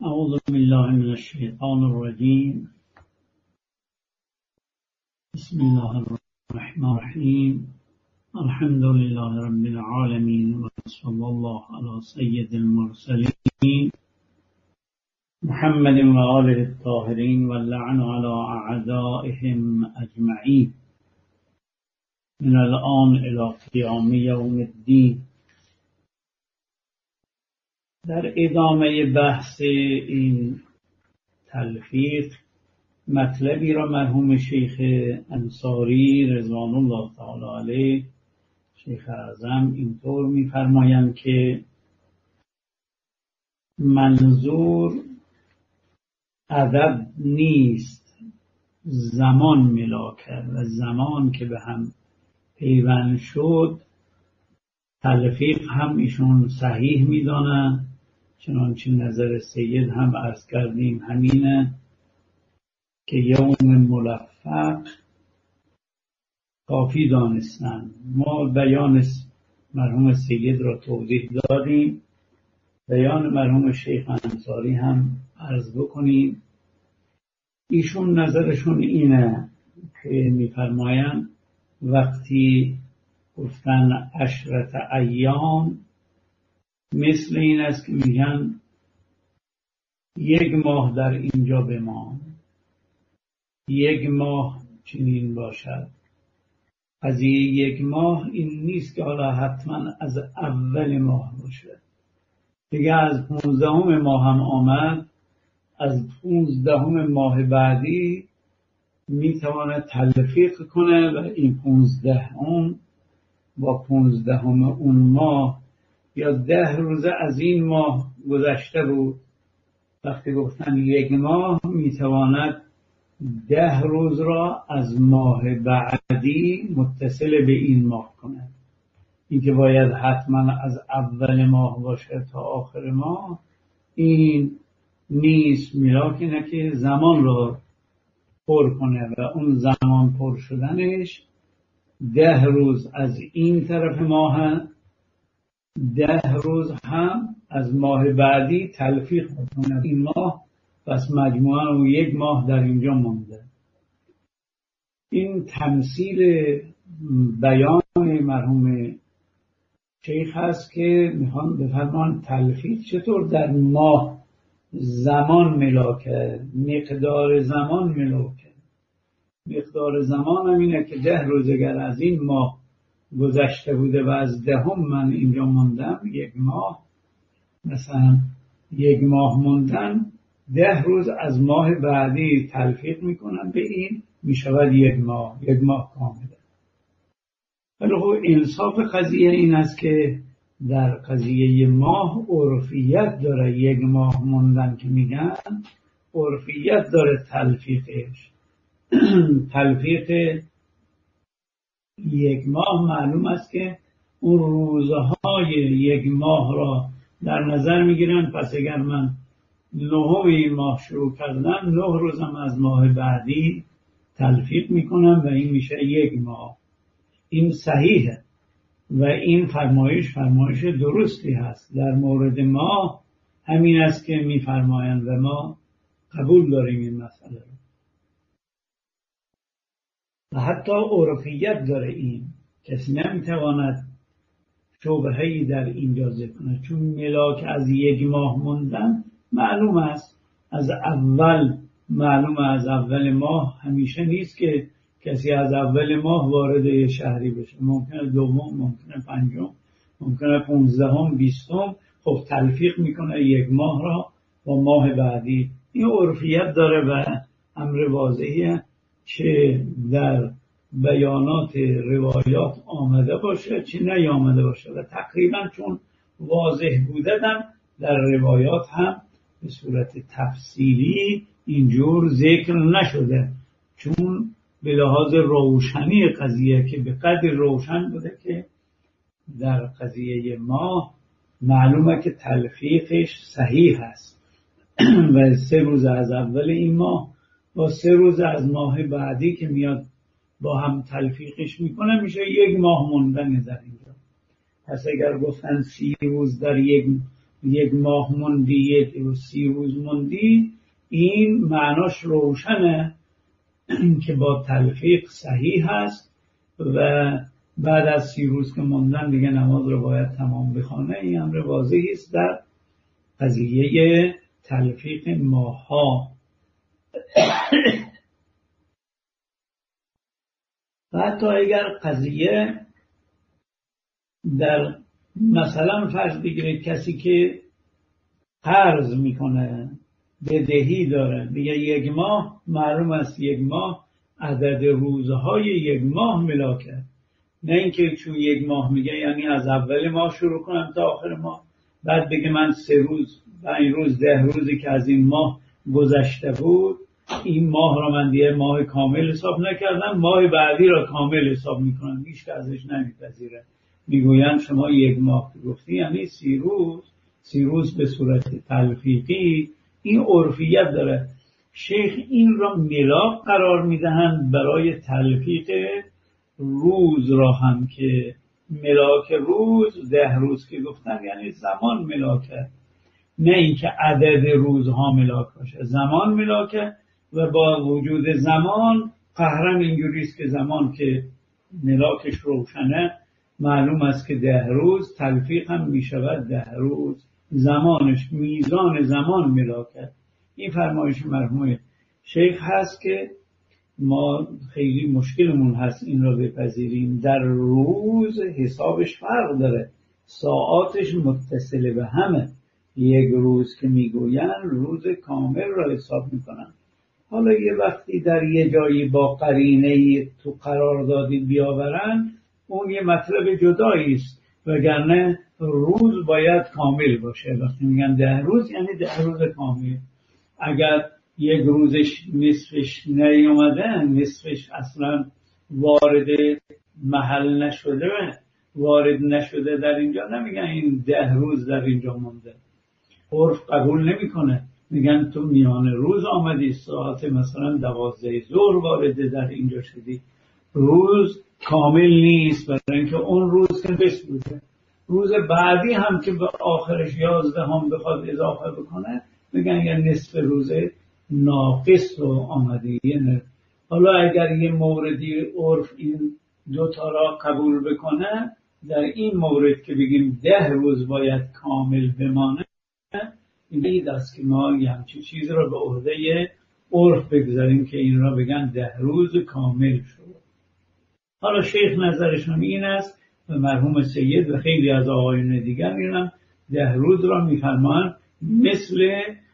اعوذ بالله من الشیطان الرجیم. بسم الله الرحمن الرحیم. الحمد لله رب العالمین و صلی الله علی سید المرسلین محمد و آله الطاهرین و اللعن علی اعدائهم اجمعین من الان الی قیام یوم الدین. در ادامه بحث این تلفیق مطلبی را مرحوم شیخ انصاری رضوان الله تعالی علیه، شیخ اعظم، اینطور می‌فرمایند که منظور عدد نیست، زمان ملاک کرد و زمان که به هم پیوند شد تلفیق هم ایشون صحیح می‌دانند، چنانچه نظر سید هم عرض کردیم همینه که یوم ملفق کافی دانستن. ما بیان مرحوم سید را توضیح دادیم، بیان مرحوم شیخ انصاری هم عرض بکنیم. ایشون نظرشون اینه که می‌فرمایند وقتی گفتن عشرت ایام مثل این است که میگن یک ماه در اینجا بمان، یک ماه چنین باشد. قضیه یک ماه این نیست که حالا حتما از اول ماه باشه، دیگه از 15 ماه هم آمد، از 15 ماه بعدی میتواند تلفیق کنه و این 15 با 15 اون ماه یا 10 روزه از این ماه گذشته بود. وقتی گفتن یک ماه میتواند 10 روز را از ماه بعدی متصل به این ماه کنه. این که باید حتما از اول ماه باشه تا آخر ماه این نیست، ملاک اینه که زمان را پر کنه و اون زمان پر شدنش 10 روز از این طرف ماه، 10 روز هم از ماه بعدی تلفیق بکنه این ماه، پس مجموعاً اون یک ماه در اینجا مونده. این تمثیل بیان مرحوم شیخ هست که میخوان بفرمان تلفیق چطور در ماه زمان ملاکه، مقدار زمان ملاکه. مقدار زمان هم اینه که 10 روز اگر از این ماه گذشته بوده و از 10 من اینجا موندم، یک ماه، مثلا یک ماه موندن، 10 روز از ماه بعدی تلفیق میکنن به این، میشود یک ماه کامله. ولی خب انصاف قضیه این است که در قضیه ماه عرفیت داره، یک ماه موندن که میگن عرفیت داره تلفیقش. تلفیق یک ماه معلوم است که اون روزهای یک ماه را در نظر میگیرن، پس اگر من 9 ماه شروع کردم 9 روزم از ماه بعدی تلفیق میکنم و این میشه یک ماه. این صحیحه و این فرمایش درستی هست در مورد ما، همین است که میفرمایند و ما قبول داریم این مسئله رو. و حتی عرفیت داره، این کسی نمیتواند شبهه‌ای در اینجا ذکر کنه، چون ملاک از یک ماه موندن معلوم است از اول، معلوم از اول ماه همیشه نیست که کسی از اول ماه وارد شهری بشه، ممکنه دوم، ممکنه پنجم، ممکنه 15م، 20م، خب تلفیق میکنه یک ماه را با ماه بعدی. این عرفیت داره و امر واضحیه که در بیانات روایات آمده باشه چه نیامده باشه و تقریبا چون واضح بودن در روایات هم به صورت تفصیلی اینجور ذکر نشده، چون به لحاظ روشنی قضیه که به قدر روشن بوده که در قضیه ما معلومه که تلفیقش صحیح هست و 3 روز از اول این ماه با 3 روز از ماه بعدی که میاد با هم تلفیقش میکنه میشه یک ماه موندن در اینجا. پس اگر گفتن 30 روز در یک یک ماه موندی، 30 روز موندی، این معناش روشنه که با تلفیق صحیح هست و بعد از 30 روز که موندن دیگه نماز رو باید تمام بخونه. این امر واضحی است در قضیه تلفیق ماه‌ها. و حتی اگر قضیه در مثلا فرض بگیرید کسی که قرض میکنه، بدهی داره، میگه 1 ماه، معلوم است 1 ماه عدد روزهای 1 ماه ملاکه، نه اینکه چون 1 ماه میگه یعنی از اول ماه شروع کنم تا آخر ماه، بعد بگه من 3 روز 5 روز 10 روزی که از این ماه گذشته بود، این ماه را من دیگه ماه کامل حساب نکردم، ماه بعدی را کامل حساب میکنم. هیچ که ازش نمیپذیره، میگویند شما 1 ماه گفتی یعنی 30 روز. 30 روز به صورت تلفیقی این عرفیت داره. شیخ این را ملاک قرار میدهند برای تلفیق روز را هم، که ملاک روز 10 روز که گفتن یعنی زمان ملاکه، نه اینکه عدد روزها ملاک باشه، زمان ملاکه. و با وجود زمان قهرن اینجوریست که زمان که ملاکش روشنه معلوم است که 10 روز، تلفیق هم میشود 10 روز، زمانش میزان زمان ملاکه. این فرمایش مرحوم شیخ هست که ما خیلی مشکلمون هست این را بپذیریم. در روز حسابش فرق داره، ساعاتش متصل به همه. 1 روز که میگوین روز کامل را حساب میکنن. حالا یه وقتی در یه جایی با قرینه تو قراردادی بیاورن، اون یه مطلب جدایی است، وگرنه روز باید کامل باشه. وقتی میگن 10 روز یعنی 10 روز کامل. اگر 1 روزش نصفش نیومده، نصفش اصلا وارد محل نشده، وارد نشده در اینجا، نمیگن این 10 روز در اینجا مونده. عرف قبول نمیکنه، میگن تو میان روز آمدی، ساعت مثلا 12 ظهر وارد در اینجا شدی، روز کامل نیست، برای اینکه اون روز که بس بوده. روز بعدی هم که به آخرش 11 هم بخواد اضافه بکنه، میگن یه نصف روز ناقص رو آمدی. حالا اگر یه موردی عرف این 2 تا را قبول بکنه، در این مورد که بگیم 10 روز باید کامل بمانه، این است که ما یه همچین چیز را به عهده عرف بگذاریم که این را بگن 10 روز کامل شد. حالا شیخ نظرشون این است و مرحوم سید و خیلی از آقایون دیگر اینم 10 روز را میفرمان مثل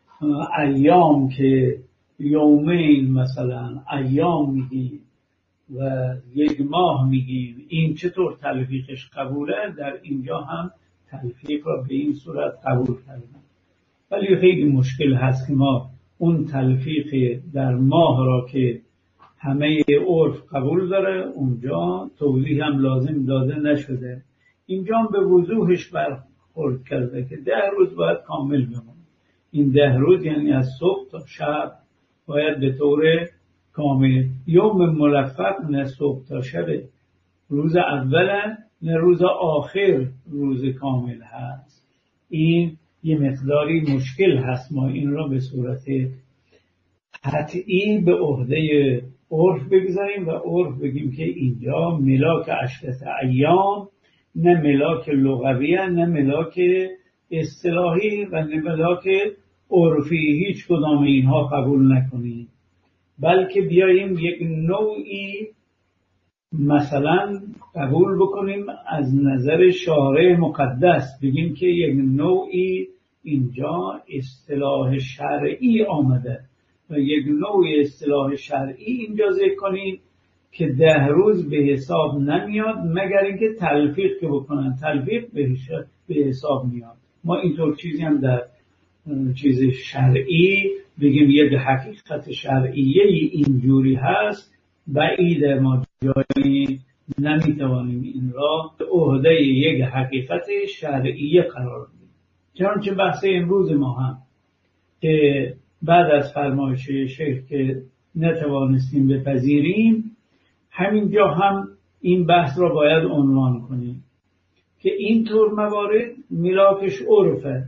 ایام که یومین مثلا ایام میگیم و 1 ماه میگیم، این چطور تلفیقش قبوله؟ در اینجا هم تلفیق را به این صورت قبول کردن. ولی خیلی مشکل هست که ما اون تلفیق در ماه را که همه عرف قبول داره، اونجا توضیح هم لازم داده نشده، اینجا هم به وضوحش برخورد کرده که 10 روز باید کامل بمونه. این 10 روز یعنی از صبح تا شب باید به طور کامل. یوم ملفق نه صبح تا شب، روز اول نه روز آخر روز کامل هست. این یه مقداری مشکل هست، ما این را به صورت قطعی به عهده عرف بگذاریم و عرف بگیم که اینجا ملاک 10 ایام نه ملاک لغویه، نه ملاک اصطلاحی و نه ملاک عرفی، هیچ کدام اینها قبول نکنیم، بلکه بیاییم یک نوعی مثلا قبول بکنیم از نظر شارع مقدس، بگیم که یک نوعی اینجا اصطلاح شرعی آمده و یک نوع اصطلاح شرعی اینجا ذکر کنیم که 10 روز به حساب نمیاد مگر اینکه تلفیق که بکنن، تلفیق به حساب میاد. ما اینطور چیزی هم در چیز شرعی بگیم یک حقیقت شرعیه اینجوری هست، بعیده ما جایی نمیتوانیم این را به عهده یک حقیقت شرعیه قرار بدیم. چنانچه بحث امروز ما هم که بعد از فرمایش شیخ که نتوانستیم بپذیریم، همینجا هم این بحث را باید عنوان کنیم که اینطور موارد ملاکش عرفه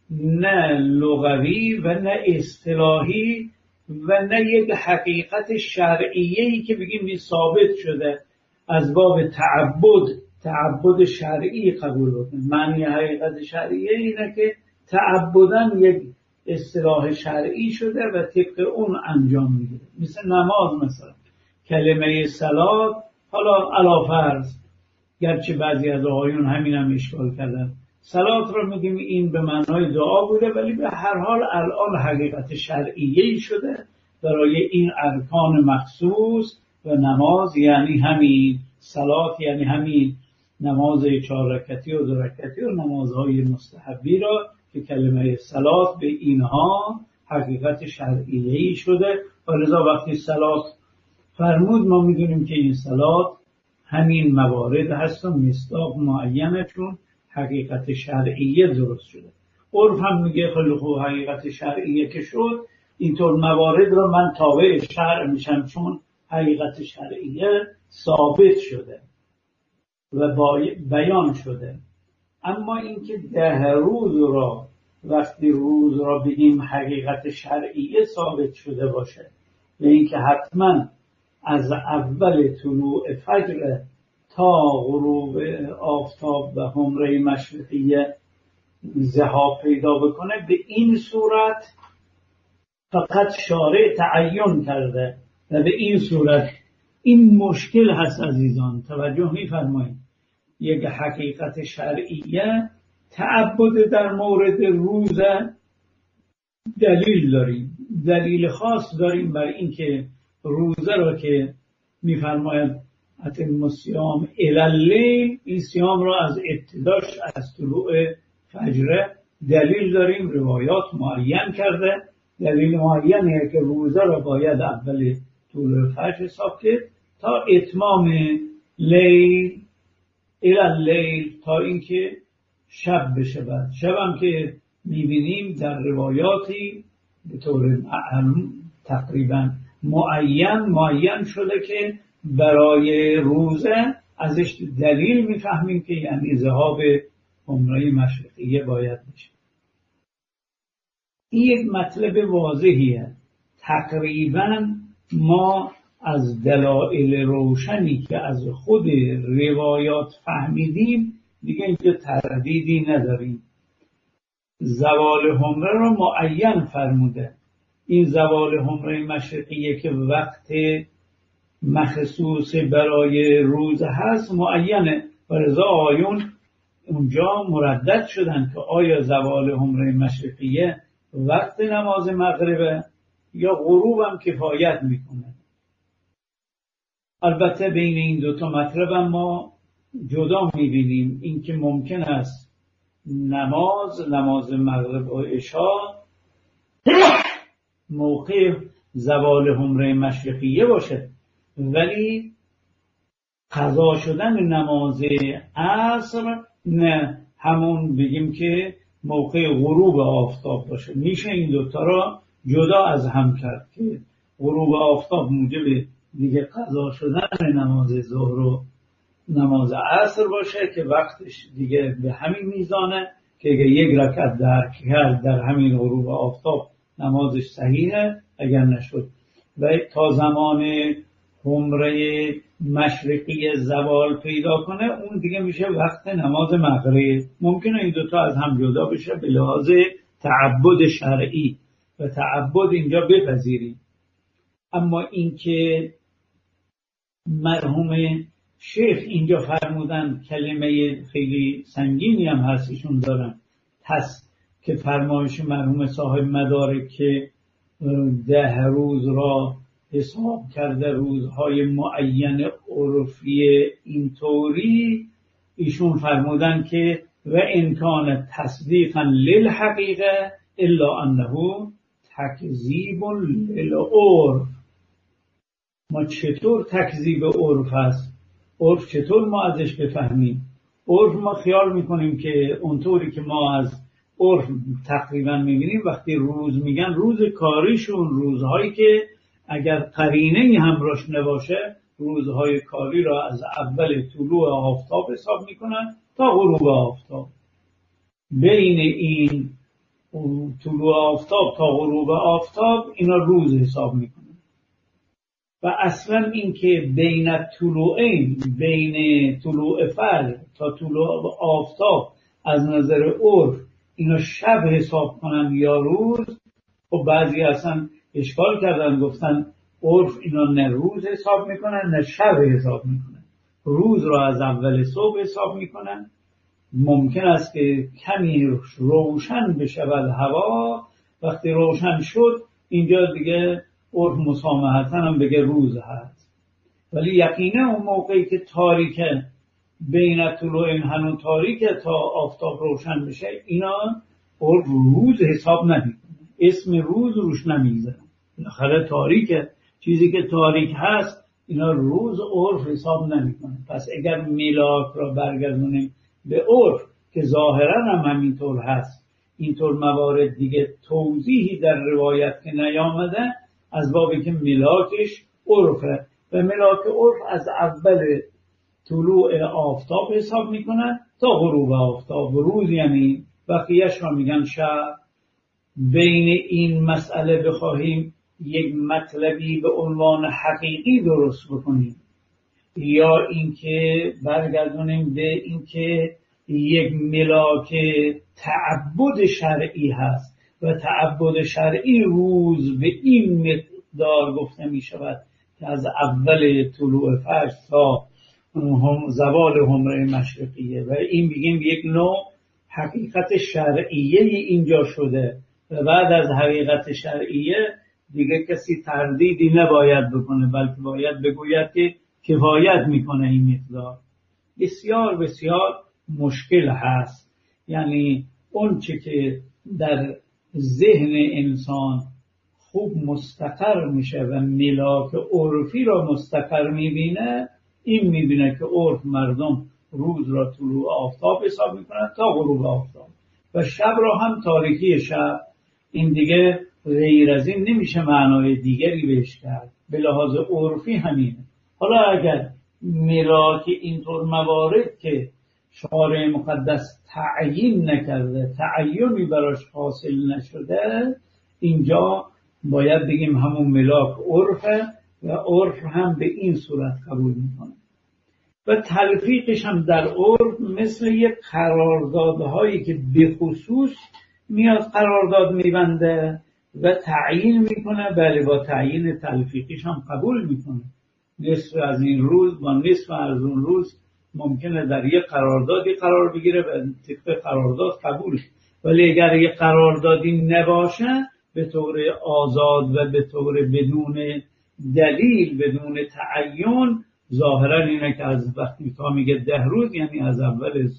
نه لغوی و نه اصطلاحی و نه یک حقیقت شرعیه‌ای که بگیم این ثابت شده از باب تعبد شرعی قبول بکنیم. معنی حقیقت شرعیه اینه که تعبداً یک اصطلاح شرعی شده و طبق اون انجام میگیره. مثل نماز، مثلا کلمه صلات، حالا علی فرض، گرچه بعضی از آقایون همین هم اشکال کردن، صلات رو میگیم این به معنای دعا بوده، ولی به هر حال الان حقیقت شرعیه‌ای شده برای این ارکان مخصوص و نماز یعنی همین، صلات یعنی همین نماز 4 رکعتی و 2 رکعتی و نمازهای مستحبی را که کلمه صلات به اینها حقیقت شرعیه‌ای شده و لذا وقتی صلات فرمود ما میدونیم که این صلات همین موارد هست و مصداق معینشون حقیقت شرعیه درست شده. عرف هم میگه خیلی خوب حقیقت شرعیه که شد، اینطور موارد رو من تابع شرع میشم چون حقیقت شرعیه ثابت شده و بیان شده. اما اینکه 10 روز را وقتی روز را بگیم حقیقت شرعیه ثابت شده باشه و اینکه حتما از اول طلوع فجر تا غروب آفتاب و حمره مشرقیه ذهاب پیدا بکنه، به این صورت فقط شارع تعین کرده و به این صورت این مشکل هست. عزیزان توجه می‌فرمایید، یک حقیقت شرعیه تعبد در مورد روز دلیل داریم، دلیل خاص داریم بر اینکه روزه را که می‌فرماید اتم الصیام الی اللیل، این صیام را از ابتداش از طلوع فجر دلیل داریم، روایات معین کرده. دلیل معینه که روزه را باید اول طلوع فجر حساب کرد تا اتمام لیل الی اللیل، تا اینکه شب بشه. بعد شب هم که می‌بینیم در روایاتی به طور تقریبا معین شده که برای روزه ازش دلیل میفهمیم که یعنی ذهاب حمره مشرقیه باید بشه. این یک مطلب واضحیه. تقریبا ما از دلایل روشنی که از خود روایات فهمیدیم دیگه اینجا تردیدی نداریم. زوال حمره رو معین فرموده. این زوال حمره مشرقیه که وقت مخصوص برای روز هست معینه و رضا آیون اونجا مردد شدن که آیا زوال حمره مشرقیه وقت نماز مغربه یا غروب هم کفایت میکنه. البته بین این دوتا مطلب هم ما جدا میبینیم، این که ممکن است نماز مغرب و عشا موقع زوال حمره مشرقیه باشه، ولی قضا شدن نماز عصر نه همون بگیم که موقع غروب آفتاب باشه. میشه این دوتا را جدا از هم کرد که غروب آفتاب موجب دیگه قضا شدن نماز ظهر و نماز عصر باشه که وقتش دیگه به همین میزانه که اگه یک رکعت در همین غروب آفتاب نمازش صحیحه، اگر نشد و تا زمان حمره مشرقی زوال پیدا کنه اون دیگه میشه وقت نماز مغرب. ممکنه این دوتا از هم جدا بشه به لحاظ تعبد شرعی و تعبد اینجا بپذیریم. اما اینکه مرحوم شیخ اینجا فرمودن کلمه خیلی سنگینی هم هستشون دارن، که فرمایش مرحوم صاحب مدارک که 10 روز را حساب کرده، روزهای معین عرفی اینطوری، ایشون فرمودن که و امکان تصدیقا للحقیقه الا انه تکذیب للعرف. ما چطور تکذیب عرف هست؟ عرف چطور ما ازش بفهمیم؟ عرف ما خیال میکنیم که اونطوری که ما از عرف تقریبا میبینیم وقتی روز میگن روز کاریشون، روزهایی که اگر قرینه همراش نباشه روزهای کاری را از اول طلوع آفتاب حساب میکنن تا غروب آفتاب. بین این طلوع آفتاب تا غروب آفتاب اینا روز حساب میکنن. و اصلا این که بین طلوعین، بین طلوع فجر تا طلوع آفتاب از نظر عرف اینا شب حساب کنن یا روز، خب بعضی اصلا اشکال کردن گفتن عرف اینا نه روز حساب میکنن نه شب حساب میکنن، روز را از اول صبح حساب میکنن. ممکن است که کمی روشن بشود هوا، وقتی روشن شد اینجا دیگه عرف مسامحتاً هم بگه روز هست. ولی یقینا اون موقعی که تاریکه، بین طلوعین هنوز تاریکه تا آفتاب روشن بشه، اینا عرف روز حساب نمیکنه، اسم روز روش نمیذاره. بالاخره تاریکه، چیزی که تاریک هست اینا روز عرف حساب نمیکنه. پس اگر ملاک را برگردونیم به عرف که ظاهرا هم همینطور هست، اینطور موارد دیگه توضیحی در روایت که نیامده، از بابی که ملاکش عرفه و ملاک عرف از اول طلوع آفتاب حساب میکنن تا غروب آفتاب. روز یعنی بقیهش را میگن شب. بین این مسئله بخواهیم یک مطلبی به عنوان حقیقی درست بکنیم یا اینکه برگردونیم به اینکه یک ملاک تعبد شرعی هست و تعبد شرعی روز به این مقدار گفته می شود که از اول طلوع فجر تا زوال حمره مشرقیه و این بگیم یک نوع حقیقت شرعیه اینجا شده و بعد از حقیقت شرعیه دیگه کسی تردیدی نباید بکنه، بلکه باید بگوید که کفایت میکنه این مقدار. بسیار بسیار مشکل هست. یعنی اون چه که در ذهن انسان خوب مستقر میشه و ملاک عرفی را مستقر میبینه، این میبینه که عرف مردم روز را طلوع آفتاب حساب میکنن تا غروب آفتاب و شب را هم تاریکی شب. این دیگه غیر از این نمیشه معنای دیگری بهش کرد، به لحاظ عرفی همینه. حالا اگر ملاک اینطور موارد که شارع مقدس تعیین نکرده، تعیینی براش حاصل نشده، اینجا باید بگیم همون ملاک عرفه و عرف هم به این صورت قبول میکنه. و تلفیقش هم در عرف مثل یک قراردادهایی که به خصوص میاد قرارداد میبنده و تعیین میکنه، بله با تعیین تلفیقش هم قبول میکنه. نصف از این روز با نصف از اون روز ممکنه در یک قراردادی قرار بگیره و طبق قرارداد قبول، ولی اگر یک قراردادی نباشه به طور آزاد و به طور بدون دلیل، بدون تعین، ظاهرا اینه که از وقتی تا میگه 10 روز یعنی از اول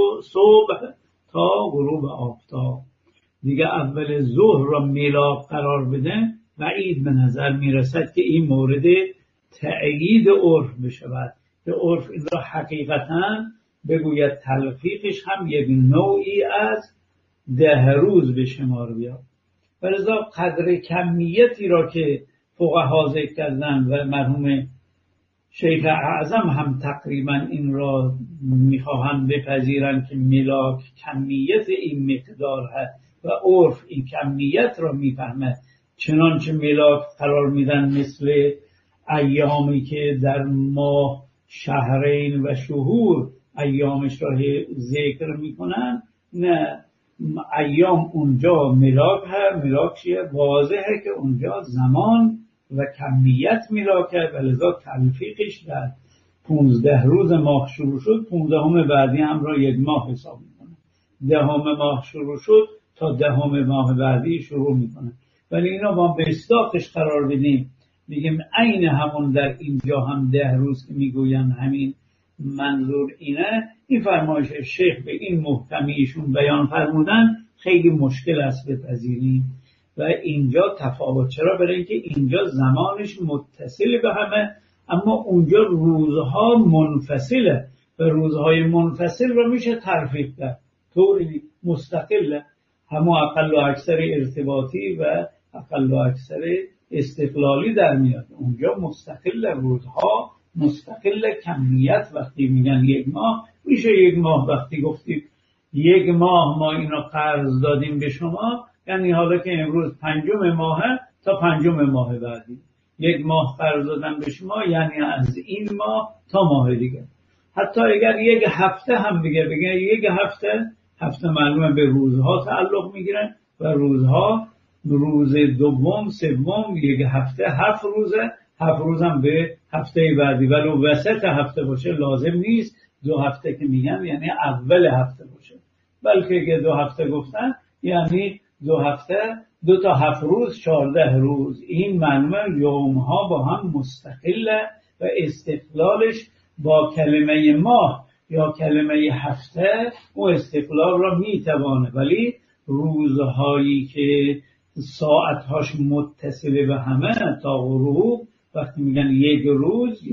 صبح تا غروب آفتاب. دیگه اول ظهر را ملاک قرار بده بعید به نظر میرسد که این مورد تأیید عرف بشود که عرف این را حقیقتا بگوید تلفیقش هم یک نوعی از 10 روز به شمار بیاد. ولذا قدر کمیتی را که فقها ذکر کردن و مرحوم شیخ اعظم هم تقریبا این را میخواهند بپذیرند که ملاک کمیت این مقدار هست و عرف این کمیت را میفهمه، چنانچه ملاک قرار میدن مثل ایامی که در ماه شهرین و شهور ایامش را ذکر میکنن، نه ایام اونجا ملاک هست. ملاک چیه؟ واضحه که اونجا زمان و کمیت ملاکه و لذا تلفیقش در 15 روز ماه شروع شد، 15 بعدی هم را یک ماه حساب میکنه، 10 ماه شروع شد تا 10 ماه بعدی شروع میکنه. ولی اینا با به اصطلاحش قرار بدیم میگیم عین همون در اینجا هم 10 روز که میگوین همین منظور اینه. این فرمایش شیخ به این محکمیشون بیان فرمودن خیلی مشکل است بپذیریم و اینجا تفاوت. چرا؟ برای اینکه اینجا زمانش متصل به همه، اما اونجا روزها منفصله و روزهای منفصل رو میشه ترفیق کرد طوری مستقله، همون اقل و اکثر ارتباطی و اقل و اکثر استقلالی در میاد. اونجا مستقل روزها، مستقل کمیت. وقتی میگن یک ماه میشه یک ماه، وقتی گفتید 1 ماه ما اینو قرض دادیم به شما، یعنی حالا که امروز 5 ماهه تا 5 ماه بعدی. 1 ماه قرض دادم به شما یعنی از این ماه تا ماه دیگه. حتی اگر 1 هفته هم بگه 1 هفته معلومه به روزها تعلق میگیره و روزها روز دوم، سوم، 1 هفته 7 روزه، 7 روز هم به هفته بعدی. ولی وسط هفته باشه لازم نیست 2 هفته که میگن یعنی اول هفته باشه، بلکه اگه 2 هفته گفتن یعنی 2 هفته 2 تا 7 روز 14 روز. این معلومه یومها با هم مستقله و استقلالش با کلمه ماه یا کلمه هفته او استقلال را میتوانه، ولی روزهایی که ساعتهاش متصله به همه تا غروب، وقتی میگن 1 روز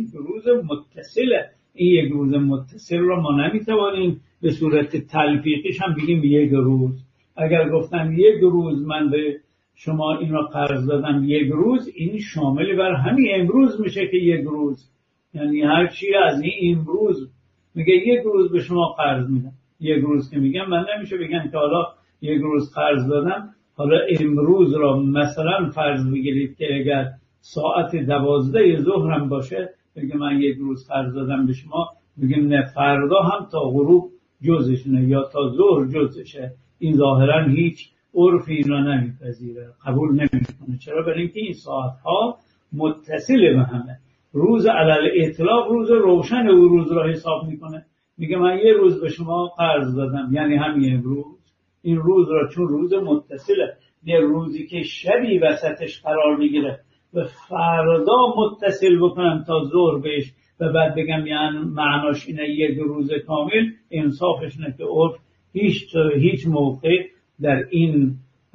متصله، این 1 روز متصل را ما نمیتوانیم به صورت تلفیقیش هم بگیم 1 روز. اگر گفتم 1 روز من به شما این را قرض دادم 1 روز، این شامل بر همین امروز میشه که 1 روز، یعنی هر چی از این امروز میگه 1 روز به شما قرض میدم. 1 روز که میگم من نمیشه بگم که حالا 1 روز قرض دادم، حالا امروز را مثلا فرض بگیرید که اگر ساعت 12 ظهر هم باشه بگم من 1 روز قرض دادم به شما، بگم نه فردا هم تا غروب جزشونه یا تا ظهر جزشه. این ظاهرا هیچ عرفی اینا نمیپذیره، قبول نمیکنه. چرا؟ برای اینکه این ساعتها متصل به همه. روز علل اطلاق روز روشن او روز را حساب میکنه، میگه من 1 روز به شما قرض دادم یعنی همین امروز. این روز را چون روز متصله، یه روزی که شبی وسطش قرار میگیره و فردا متصل بکنم تا ظهر بهش و بعد بگم یعنی معناش اینه 1 روز کامل، انصافش اینه که عرف هیچ موقع در این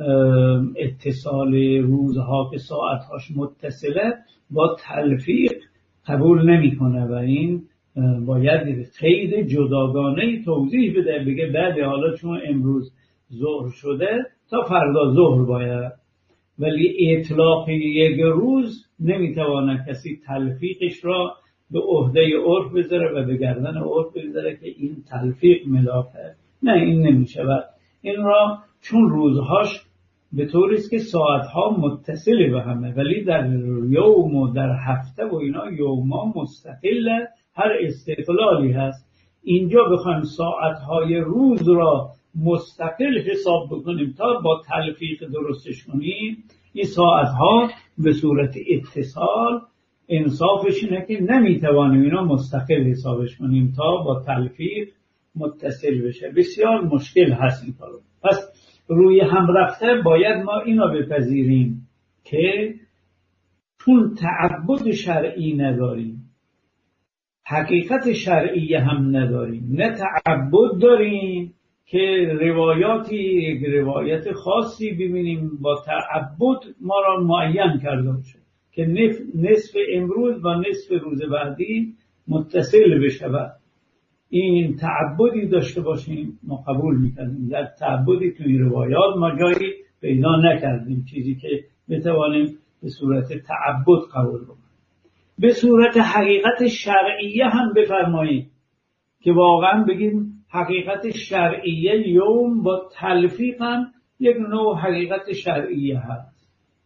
اتصال روزها که ساعتهاش متصله با تلفیق قبول نمیکنه و این باید قید جداگانه توضیح بده، بگه بعد حالا چون امروز ظهر شده تا فردا ظهر باید. ولی اطلاق 1 روز نمیتونه کسی تلفیقش را به عهده عرف بذاره و به گردن عرف بذاره که این تلفیق ملاکه. نه، این نمیشه. و این را چون روزهاش به طوری است که ساعتها متصل به همه، ولی در یوم و در هفته و اینا یوما مستقل، هر استقلالی هست. اینجا بخوایم ساعتهای روز را مستقل حساب بکنیم تا با تلفیق درستش کنیم، این ساعتها به صورت اتصال انصافش اینه که نمیتوانیم اینا مستقل حسابش کنیم تا با تلفیق متصل بشه. بسیار مشکل هست این کارو. پس روی هم رفته باید ما اینو بپذیریم که چون تعبد شرعی نداریم، حقیقت شرعی هم نداریم، نه تعبد داریم که روایت خاصی ببینیم با تعبد ما را معین کرده باشه که نصف امروز و نصف روز بعدی متصل بشه و این تعبدی داشته باشیم ما قبول میکنیم. در تعبدی توی روایات ما جایی پیدا نکردیم چیزی که بتوانیم به صورت تعبد قبول بکنیم. به صورت حقیقت شرعیه هم بفرمایید که واقعا بگیم حقیقت شرعیه یوم با تلفیق هم یک نوع حقیقت شرعیه هست.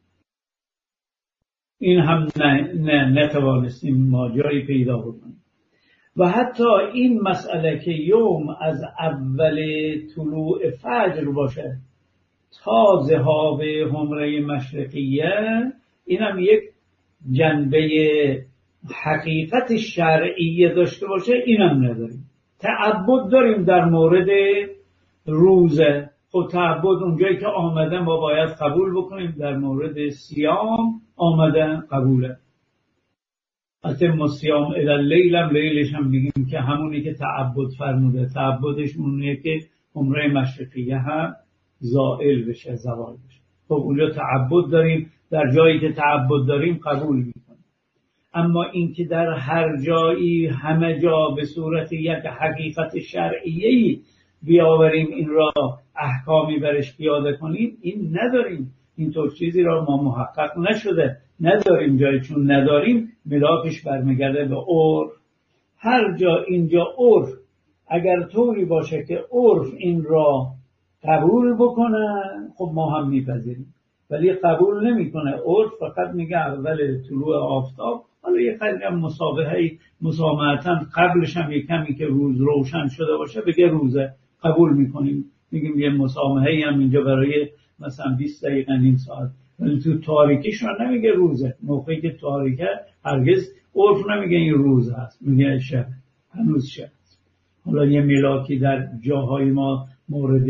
این هم نتوانستیم ما جایی پیدا بکنیم. و حتی این مسئله که یوم از اول طلوع فجر باشه تا ذهاب حمره مشرقیه، این هم یک جنبه حقیقت شرعیه داشته باشه، این هم نداریم. تعبد داریم در مورد روزه، خب تعبد اونجایی که آمده ما باید قبول بکنیم. در مورد صیام آمده قبوله. اتم الصیام الی اللیل هم لیلش هم بگیم که همونی که تعبد فرموده، تعبدش اونیه که عمره مشرقیه هم زائل بشه، زوال بشه. خب اونجا تعبد داریم، در جایی که تعبد داریم قبول میکنیم. اما این که در هر جایی همه جا به صورت یک حقیقت شرعیه‌ای بیاوریم، این را احکامی برش پیاده کنیم، این نداریم. این طور چیزی را ما محقق نشده، نداریم. جایی چون نداریم ملاکش برمیگرده به عرف. هر جا اینجا عرف اگر طوری باشه که عرف این را قبول بکنه خب ما هم میپذیریم، ولی قبول نمیکنه. عرف فقط میگه اول طلوع آفتاب، حالا یه قدری هم مسامحتاً قبلش هم یه کمی که روز روشن شده باشه بگه روزه، قبول میکنیم، میگیم یه مسامحه‌ای هم اینجا برای مثلا 20 دقیقه نیم ساعت، ولی تو تاریکیش رو نمیگه روزه. موقعی که تاریکه هرگز عرف نمیگه این روز هست، میگه شب، هنوز شب. حالا یه ملاکی در جاهای ما مورد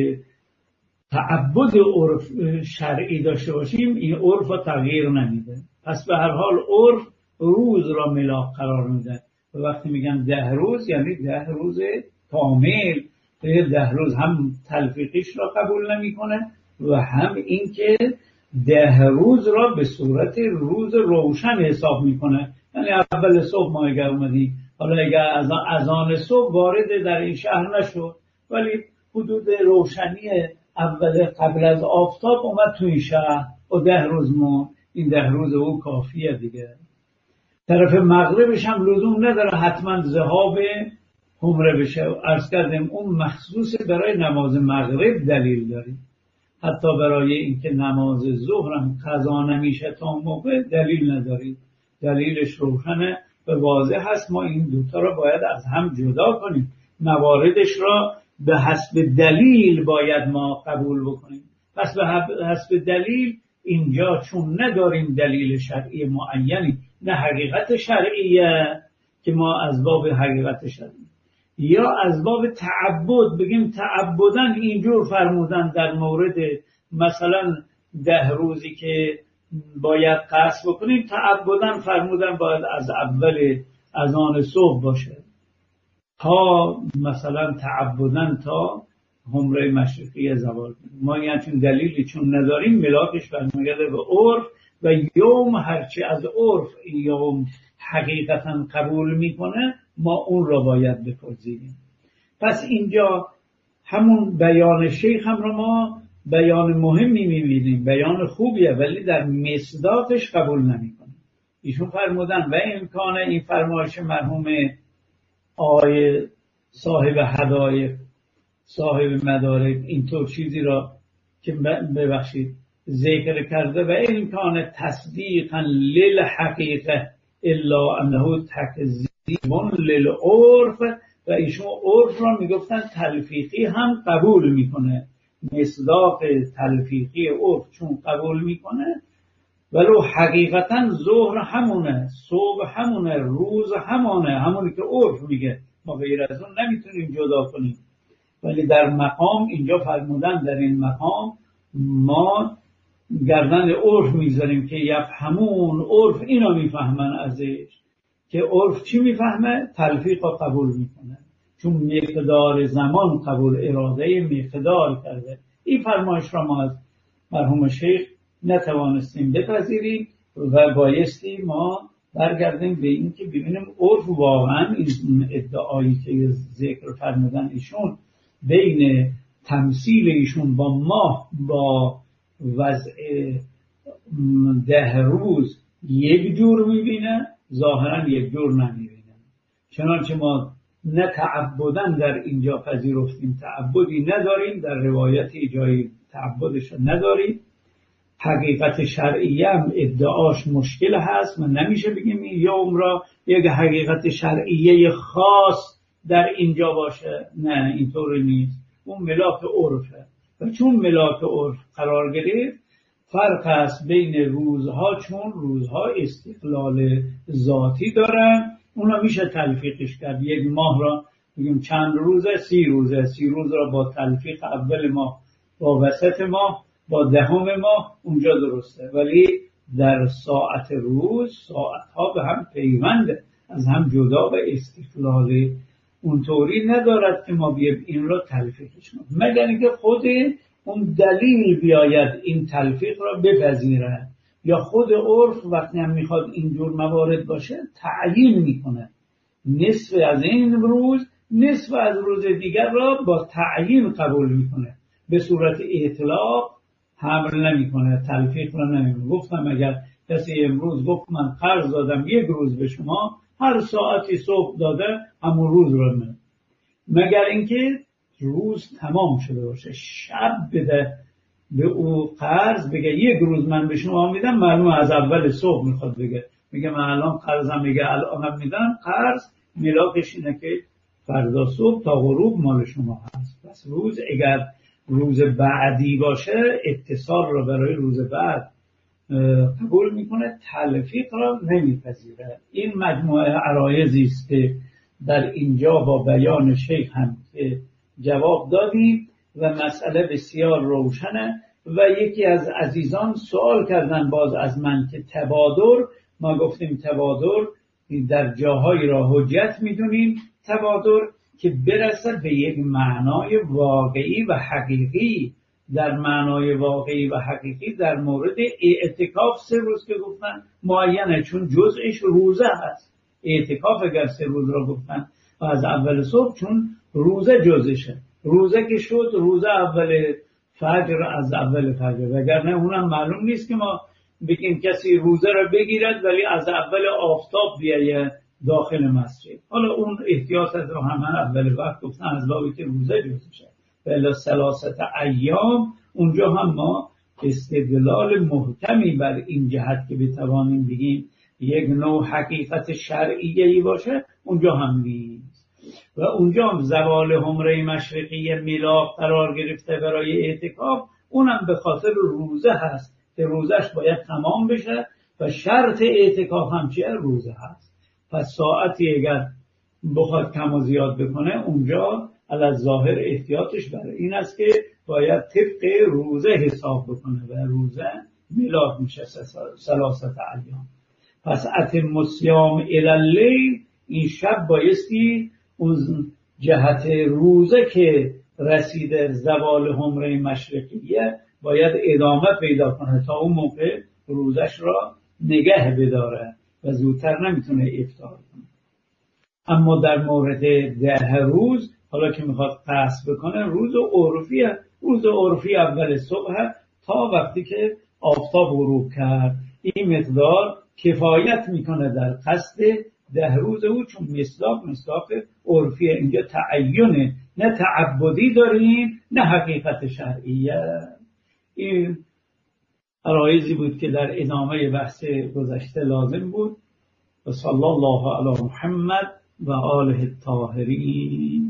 تعبد عرف شرعی داشته باشیم، این عرف رو تغییر نمیده. پس به هر حال عرف روز را ملاک قرار میده و وقتی میگن 10 روز یعنی 10 روز کامل. 10 روز هم تلفیقیش را قبول نمیکنه و هم اینکه 10 روز را به صورت روز روشن حساب میکنه. یعنی اول صبح ما اگر اومدی، حالا اگر اذان صبح وارد در این شهر نشد ولی حدود روشنی اول قبل از آفتاب اومد تو این شهر و 10 روز ما، این 10 روز او کافیه دیگه. طرف مغربش هم لزوم نداره حتما ذهاب حمره بشه. عرض کردیم اون مخصوص برای نماز مغرب دلیل داریم، حتی برای اینکه نماز ظهر هم قضا نمیشه تا موقع دلیل نداریم. دلیلش روشنه و واضح هست. ما این دوتا را باید از هم جدا کنیم، مواردش را به حسب دلیل باید ما قبول بکنیم. پس به حسب دلیل اینجا چون نداریم دلیل شرعی معینی، نه حقیقت شرعیه که ما از باب حقیقت شرعی یا از باب تعبد بگیم تعبدن اینجور فرمودن در مورد مثلا 10 روزی که باید قصد بکنیم، تعبدن فرمودن باید از اول اذان صبح باشه تا مثلا تعبدن تا حمره مشرقی زوال. ما یعنی چون دلیلی چون نداریم ملاکش برمیگرده به عرف و یوم هرچی از عرف یوم حقیقتا قبول میکنه ما اون را باید بپذیریم. پس اینجا همون بیان شیخ هم را ما بیان مهمی میبینیم، بیان خوبیه، ولی در مصداقش قبول نمیکنیم. ایشون فرمودن و امکانه این فرمایش مرحوم آقای صاحب هدایق صاحب مدارک اینطور چیزی را که ببخشید ذکر کرده و امکان تصدیقا للحقیقه الا انه تکذیب للعرف، و ایشون عرف را میگفتن تلفیقی هم قبول میکنه. مصداق تلفیقی عرف چون قبول میکنه ولو حقیقتا ظهر همونه، صبح همونه، روز همونه، همونی که عرف میگه، ما غیر از اون نمیتونیم جدا کنیم. ولی در مقام اینجا فرمودن در این مقام ما گردن عرف میذاریم که یفهمون، عرف اینا میفهمن ازش که عرف چی میفهمه؟ تلفیق رو قبول میکنه چون مقدار زمان قبول اراده مقدار کرده. این فرمایش را ما از مرحوم شیخ نتوانستیم بپذیریم و بایستی ما برگردیم به این که ببینیم عرف واقعا این ادعایی که ذکر فرمودن ایشون بین تمثیل ایشون با ماه با وضع 10 روز یک جور میبینه، ظاهرا یک جور نمیبینه. چنانچه ما نه تعبدن در اینجا پذیرفتیم، تعبدی نداریم، در روایتی جایی تعبدش نداریم. حقیقت شرعی هم ادعاش مشکل هست، من نمیشه بگیم این یوم را یک حقیقت شرعیه خاص در اینجا باشه، نه اینطور نیست. اون ملاک عرفه و چون ملاک عرف قرار گرفت فرق است بین روزها، چون روزها استقلال ذاتی دارن اونا میشه تلفیقش کرد. یک ماه را بگیم چند روزه، 30 روزه، 30 روز را با تلفیق اول ماه با وسط ماه با دهم ماه اونجا درسته، ولی در ساعت روز ساعتها به هم پیونده، از هم جدا و استقلال اونطوری ندارد که ما بیایم این را تلفیقش کنیم، مگر اینکه خود اون دلیل بیاید این تلفیق را بپذیرد یا خود عرف وقتی هم میخواد اینجور موارد باشه تعیین میکنه نصف از این روز نصف از روز دیگر را با تعیین قبول میکنه، به صورت اطلاق حمل نمیکنه، تلفیق را نمیکنه. گفتم اگر کسی امروز گفت من قرض دادم 1 روز به شما، هر ساعتی صبح داده همون روز را من مگر اینکه روز تمام شده باشه. شب بده به او قرض، بگه یک روز من به شما میدم، معلوم از اول صبح میخواد بگه، میگه من الان قرضم، میگه الانم میدم قرض، ملاکش اینه که فردا صبح تا غروب مال شما هست. پس روز اگر روز بعدی باشه اتصال رو برای روز بعد قبول میکنه، تلفیق را نمیپذیره. این مجموعه عرایضی است که در اینجا با بیان شیخ هم جواب دادیم و مسئله بسیار روشنه. و یکی از عزیزان سوال کردن باز از من که تبادر، ما گفتیم تبادر در جاهایی را حجت میدونیم، تبادر که برسه به یک معنای واقعی و حقیقی. در معنای واقعی و حقیقی در مورد اعتکاف 3 روز که گفتن معینه، چون جزءش روزه هست. اعتکاف اگر 3 روز را گفتن و از اول صبح، چون روزه جزشه. روزه که شد روزه اول فجر، از اول فجر، وگرنه اونم معلوم نیست که ما بگیم کسی روزه را بگیرد ولی از اول آفتاب بیایه داخل مسجد. حالا اون احتیاطات رو هم اول وقت گفتن از بابی که روزه جزشه. بلا 3 ایام، اونجا هم ما استدلال محکمی بر این جهت که بتوانیم بگیم یک نوع حقیقت شرعیه‌ای باشه اونجا هم نیست. و اونجا هم زوال حمره مشرقی میلاد قرار گرفته برای اعتکاف، اونم به خاطر روزه هست که روزش باید تمام بشه و شرط اعتکاف هم چیه؟ روزه هست. پس ساعتی اگر بخواد کم و زیاد بکنه اونجا علی ظاهر احتیاطش برای این است که باید طبق روزه حساب بکنه و روزه میلاد میشه 3 ایام. پس اتم الصیام الی اللیل، این شب بایستی اون جهت روزه که رسیده زوال حمره مشرقیه باید ادامه پیدا کنه تا اون موقع روزش را نگه بداره و زودتر نمیتونه افطار کنه. اما در مورد 10 روز، حالا که میخواد قصد بکنه، روز عرفی اول صبح تا وقتی که آفتاب غروب کرد، این مقدار کفایت میکنه در قصد 10 روز او، چون مصداق عرفی. اینجا تعین نه تعبدی داریم نه حقیقت شرعیه. این عرایضی بود که در ادامه بحث گذشته لازم بود. و صلی الله علی محمد و آله الطاهرین.